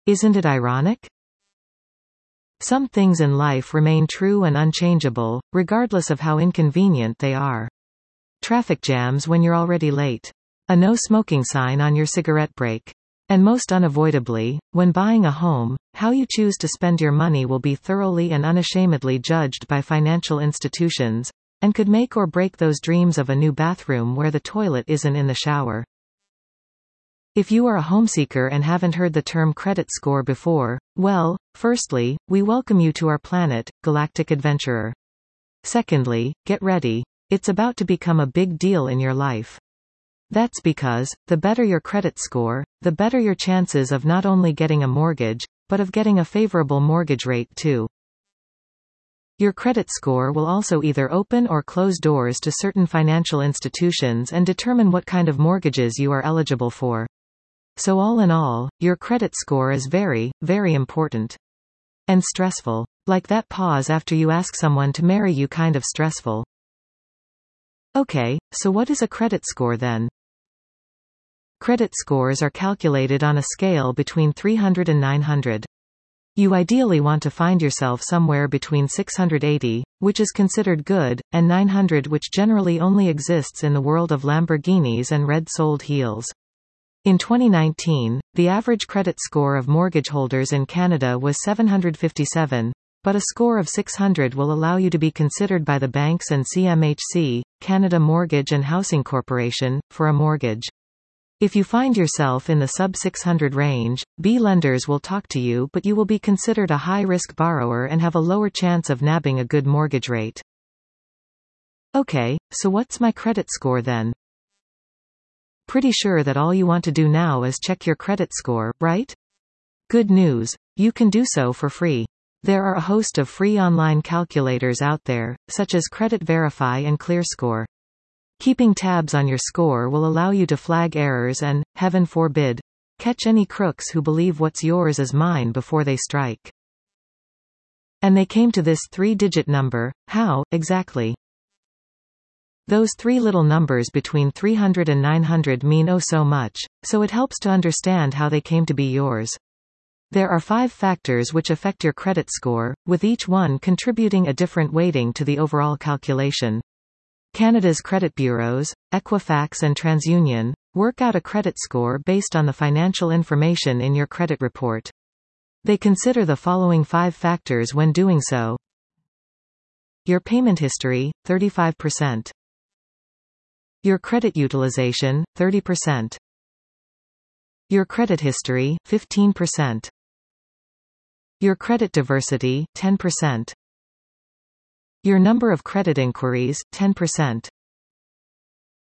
Isn't it ironic? Some things in life remain true and unchangeable, regardless of how inconvenient they are. Traffic jams when you're already late. A no smoking sign on your cigarette break. And most unavoidably, when buying a home, how you choose to spend your money will be thoroughly and unashamedly judged by financial institutions, and could make or break those dreams of a new bathroom where the toilet isn't in the shower. If you are a homeseeker and haven't heard the term credit score before, well, firstly, we welcome you to our planet, Galactic Adventurer. Secondly, get ready. It's about to become a big deal in your life. That's because, the better your credit score, the better your chances of not only getting a mortgage, but of getting a favorable mortgage rate too. Your credit score will also either open or close doors to certain financial institutions and determine what kind of mortgages you are eligible for. So all in all, your credit score is very, very important. And stressful. Like that pause after you ask someone to marry you, kind of stressful. Okay, so what is a credit score then? Credit scores are calculated on a scale between 300 and 900. You ideally want to find yourself somewhere between 680, which is considered good, and 900, which generally only exists in the world of Lamborghinis and red-soled heels. In 2019, the average credit score of mortgage holders in Canada was 757, but a score of 600 will allow you to be considered by the banks and CMHC, Canada Mortgage and Housing Corporation, for a mortgage. If you find yourself in the sub-600 range, B lenders will talk to you, but you will be considered a high-risk borrower and have a lower chance of nabbing a good mortgage rate. Okay, so what's my credit score then? Pretty sure that all you want to do now is check your credit score, right? Good news. You can do so for free. There are a host of free online calculators out there, such as Credit Verify and ClearScore. Keeping tabs on your score will allow you to flag errors and, heaven forbid, catch any crooks who believe what's yours is mine before they strike. And they came to this 3-digit number. How, exactly? Those three little numbers between 300 and 900 mean oh so much, so it helps to understand how they came to be yours. There are 5 factors which affect your credit score, with each one contributing a different weighting to the overall calculation. Canada's credit bureaus, Equifax and TransUnion, work out a credit score based on the financial information in your credit report. They consider the following 5 factors when doing so. Your payment history, 35%. Your credit utilization, 30%. Your credit history, 15%. Your credit diversity, 10%. Your number of credit inquiries, 10%.